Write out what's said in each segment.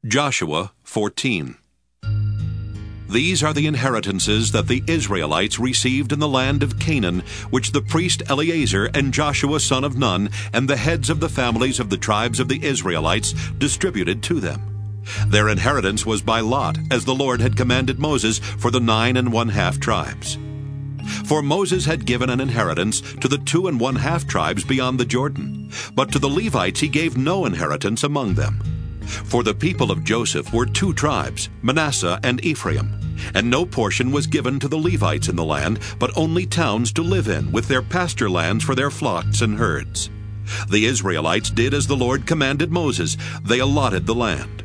Joshua 14. These are the inheritances that the Israelites received in the land of Canaan, which the priest Eleazar and Joshua son of Nun and the heads of the families of the tribes of the Israelites distributed to them. Their inheritance was by lot, as the Lord had commanded Moses for the 9 1/2 tribes. For Moses had given an inheritance to the 2 1/2 tribes beyond the Jordan, but to the Levites he gave no inheritance among them. For the people of Joseph were 2 tribes, Manasseh and Ephraim, and no portion was given to the Levites in the land, but only towns to live in, with their pasture lands for their flocks and herds. The Israelites did as the Lord commanded Moses. They allotted the land.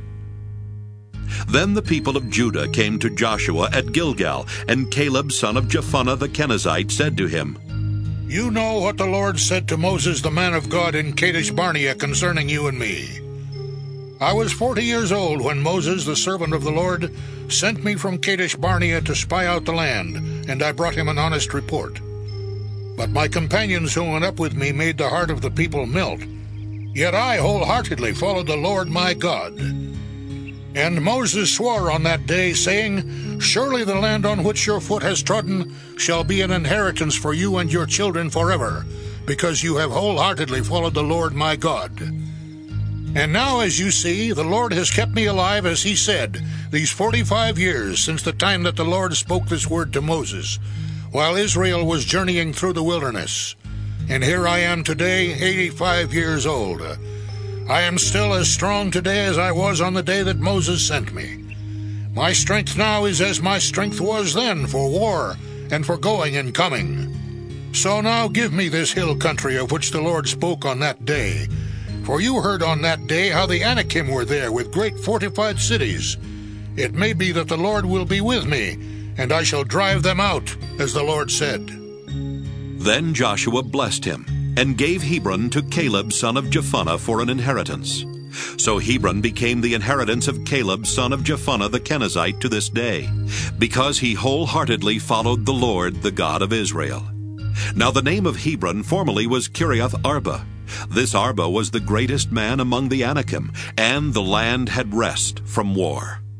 Then the people of Judah came to Joshua at Gilgal, and Caleb son of Jephunneh the Kenizzite said to him, "You know what the Lord said to Moses the man of God in Kadesh Barnea concerning you and me. I was 40 years old when Moses, the servant of the Lord, sent me from Kadesh Barnea to spy out the land, and I brought him an honest report. But my companions who went up with me made the heart of the people melt. Yet I wholeheartedly followed the Lord my God. And Moses swore on that day, saying, Surely the land on which your foot has trodden shall be an inheritance for you and your children forever, because you have wholeheartedly followed the Lord my God. And now, as you see, the Lord has kept me alive, as he said, these 45 years since the time that the Lord spoke this word to Moses, while Israel was journeying through the wilderness. And here I am today, 85 years old. I am still as strong today as I was on the day that Moses sent me. My strength now is as my strength was then for war and for going and coming. So now give me this hill country of which the Lord spoke on that day. For you heard on that day how the Anakim were there with great fortified cities. It may be that the Lord will be with me, and I shall drive them out, as the Lord said." Then Joshua blessed him, and gave Hebron to Caleb son of Jephunneh for an inheritance. So Hebron became the inheritance of Caleb son of Jephunneh the Kenizzite to this day, because he wholeheartedly followed the Lord, the God of Israel. Now the name of Hebron formerly was Kiriath Arba. This Arba was the greatest man among the Anakim, and the land had rest from war.